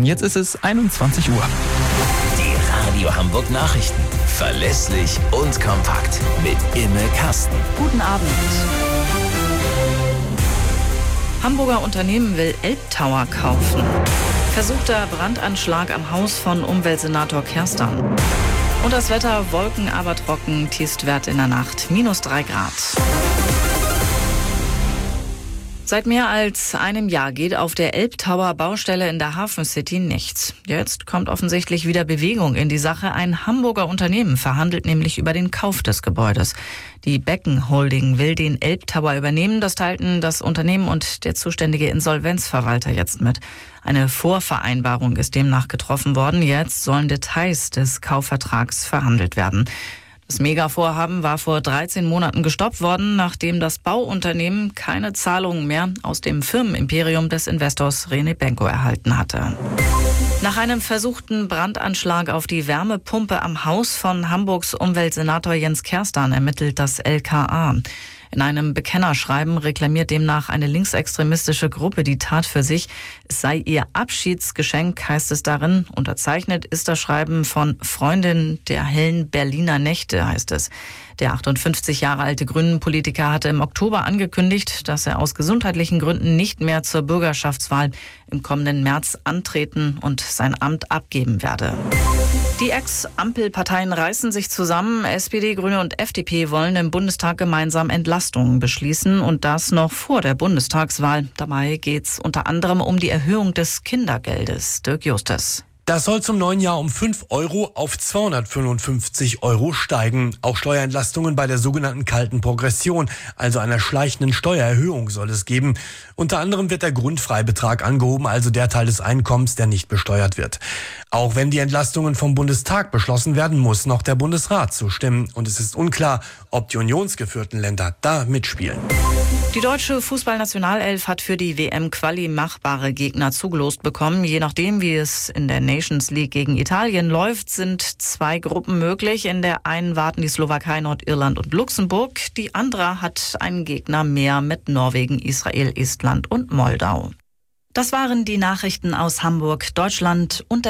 Jetzt ist es 21 Uhr. Die Radio Hamburg Nachrichten. Verlässlich und kompakt. Mit Imme Kasten. Guten Abend. Hamburger Unternehmen will Elbtower kaufen. Versuchter Brandanschlag am Haus von Umweltsenator Kerstan. Und das Wetter, Wolken, aber trocken, Tiefstwert in der Nacht, -3 Grad. Seit mehr als einem Jahr geht auf der Elbtower Baustelle in der Hafen City nichts. Jetzt kommt offensichtlich wieder Bewegung in die Sache. Ein Hamburger Unternehmen verhandelt nämlich über den Kauf des Gebäudes. Die Becken Holding will den Elbtower übernehmen. Das teilten das Unternehmen und der zuständige Insolvenzverwalter jetzt mit. Eine Vorvereinbarung ist demnach getroffen worden. Jetzt sollen Details des Kaufvertrags verhandelt werden. Das Megavorhaben war vor 13 Monaten gestoppt worden, nachdem das Bauunternehmen keine Zahlungen mehr aus dem Firmenimperium des Investors René Benko erhalten hatte. Nach einem versuchten Brandanschlag auf die Wärmepumpe am Haus von Hamburgs Umweltsenator Jens Kerstan ermittelt das LKA. In einem Bekennerschreiben reklamiert demnach eine linksextremistische Gruppe die Tat für sich. Es sei ihr Abschiedsgeschenk, heißt es darin. Unterzeichnet ist das Schreiben von Freundin der hellen Berliner Nächte, heißt es. Der 58 Jahre alte Grünen-Politiker hatte im Oktober angekündigt, dass er aus gesundheitlichen Gründen nicht mehr zur Bürgerschaftswahl im kommenden März antreten und sein Amt abgeben werde. Die Ex-Ampelparteien reißen sich zusammen. SPD, Grüne und FDP wollen im Bundestag gemeinsam Entlastungen beschließen und das noch vor der Bundestagswahl. Dabei geht's unter anderem um die Erhöhung des Kindergeldes. Dirk Justus. Das soll zum neuen Jahr um 5 Euro auf 255 Euro steigen. Auch Steuerentlastungen bei der sogenannten kalten Progression, also einer schleichenden Steuererhöhung, soll es geben. Unter anderem wird der Grundfreibetrag angehoben, also der Teil des Einkommens, der nicht besteuert wird. Auch wenn die Entlastungen vom Bundestag beschlossen werden, muss noch der Bundesrat zustimmen. Und es ist unklar, ob die unionsgeführten Länder da mitspielen. Die deutsche Fußballnationalelf hat für die WM-Quali machbare Gegner zugelost bekommen. Je nachdem, wie es in der Nations League gegen Italien läuft, sind 2 Gruppen möglich. In der einen warten die Slowakei, Nordirland und Luxemburg. Die andere hat einen Gegner mehr mit Norwegen, Israel, Estland und Moldau. Das waren die Nachrichten aus Hamburg, Deutschland und der